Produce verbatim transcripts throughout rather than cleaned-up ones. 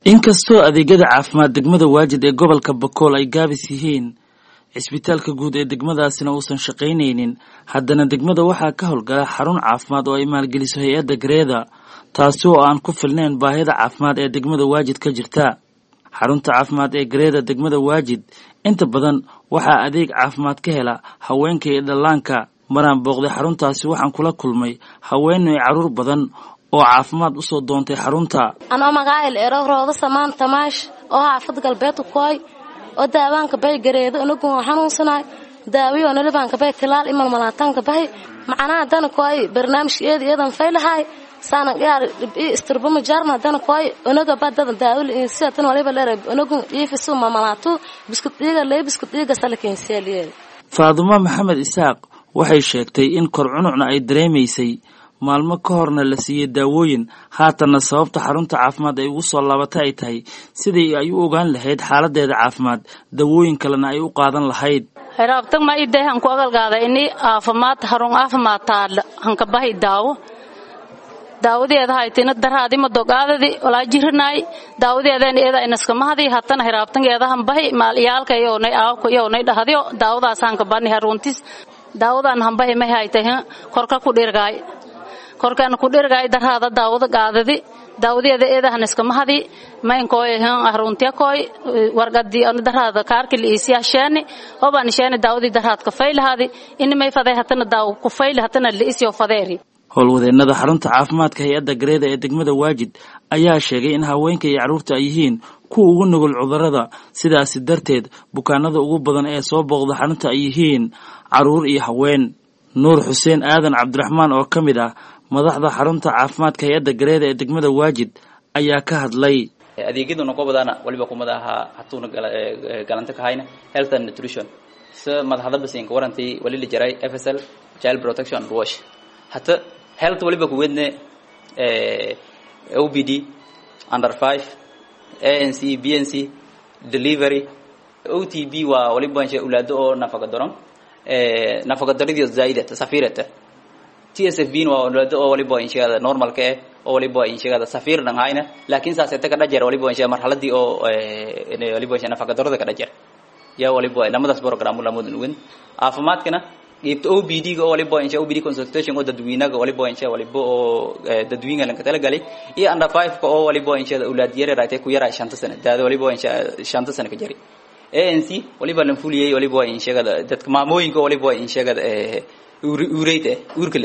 inkastoo adeegyada caafimaad degmada Waajid ee gobolka Bakool ay gaabis yihiin isbitaalka guud ee degmadaasina uusan shaqaynaynin haddana degmada waxaa ka howlgala xarun caafimaad oo ay maalgeliso hay'adda Gareeda taasi oo aan ku filnayn baahida caafimaad ee degmada Waajid ka jirta xarunta caafimaad ee Gareeda degmada Waajid inta badan waxaa adeeg caafimaad ka hela haweenka iyo dhallaanka maraan booqday xaruntaasi waxaan kula kulmay haween iyo caruur badan oo caafimaad u soo doontay xarunta ana magaayil eerowrooda samaan tamaash oo xaafad galbeed ku koy oo daawaanka bay Gareeda unugu xanuunsanay daawiyo nalabaanka bay tilaal iman malaataanka bay macnaa dana koy barnaamijkeeda iyadan faylahay saana gaar istirbama jarna dana koy unuga badada daawil insiatan waliba leeray unugu iifisu mamalaatu biskutiga leey biskutiga salakin seeliyay Faaduma Maxamed Isaaq waxay sheegtay in kor cunucna ay dareemaysay maalmo ka horna la siiyay daawooyin haatana sababta xarunta caafimaad ay ugu soo laabatay ay tahay sidii ay u ogaan lahayd xaaladeeda caafimaad daawooyin kalena ay u qaadan lahayd heraabtan ma ideehan ku agalgaada inii caafimaad xarun caafimaad taal hanka bahay daawo daawadeeda haytina daraadi ma dogaadadi walaa jirnay daawadeedan eeda inaska mahadi hatana heraabtangeedahan bahay maaliyalka iyo nay aawko iyo nay dhahadiyo daawadaas hanka bani haruntis daawadan han bahay ma haytay korka ku dhirgaay korkaan ku dhirgaay daraada daawada gaadadi daawadeeda eedahan iska mahadi ma inkooy haruntiya koy wargadii aan daraada kaarkil isyaashani oo baan sheena daawadi daraad ka faylahaadi in may faday hatana daaw ku fayl hatana liisyo fadeeri howlwadeennada xarunta caafimaadka hay'adda Gareeda ee degmada Waajid ayaa sheegay in haweenka iyo caruurta ay yihiin kuwa ugu nugul cudurrada sidaas darteed bukaanada ugu badan ee soo booqda xarunta ay yihiin caruur iyo haween Nuur Xuseen Aadan Cabdiraxmaan oo kamid ah madaxda xarunta caafimaadka hay'adda Gareeda ee degmada Waajid ayaa ka hadlay adeegyaduna qobadana waliba kumada aha hatuuna galanta ka hayna health and nutrition sa madaxda basiin ka warantay wali la jaray F S L child protection and wash hatta health waliba ku weedne ee O B D under five A N C B N C delivery O T B waa waliba insha ulaado oo nafaqa daran ee nafaqa darida zaidata safirata T S F B waa ulaado oo waliba insha normal ka oo waliba insha safir dhan hayna laakiin saasata ka dhajar waliba insha marxaladii oo ee waliba insha nafaqa darida ka dhajar ya waliba lamadaas program la mudun weyn caafimaadkana geebta O B D ga waliba insha O B D consultation oo dadweynaha waliba insha waliba oo dadweynaha lan ka tala galay iyo under five ka oo waliba insha ulaad yare raatay ku yara shanta sano daada waliba insha shanta sano ka jari A N C waliba lan fuliyay waliba insha dadka maamooyinka waliba insha ee uureyde uurkale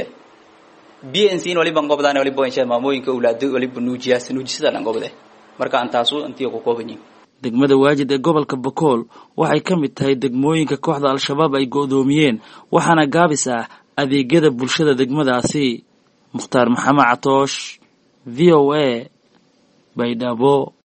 B N C waliba ngobdaan waliba insha maamooyinka ulaad waliba nuujiyaas nuujisada lan gobde marka aan taasu intii ku koobanyiin degmada Waajid ee gobolka Bakool waxay ka mid tahay degmooyinka kooxda al-shabaab ay go'doomiyeen waxaana gaabis ah adeegyada bulshada degmadaasi Mukhtaar Maxamed Catoosh V O A Baydhabo